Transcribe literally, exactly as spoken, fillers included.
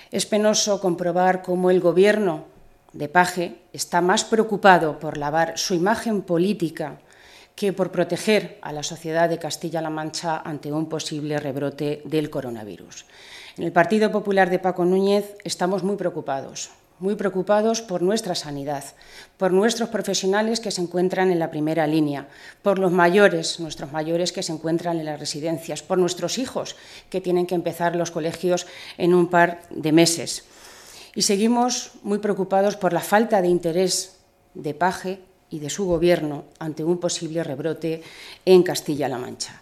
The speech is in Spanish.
Es penoso comprobar cómo el Gobierno de Paje está más preocupado por lavar su imagen política que por proteger a la sociedad de Castilla-La Mancha ante un posible rebrote del coronavirus. En el Partido Popular de Paco Núñez estamos muy preocupados, muy preocupados por nuestra sanidad, por nuestros profesionales que se encuentran en la primera línea, por los mayores, nuestros mayores que se encuentran en las residencias, por nuestros hijos que tienen que empezar los colegios en un par de meses. Y seguimos muy preocupados por la falta de interés de Paje y de su Gobierno ante un posible rebrote en Castilla-La Mancha.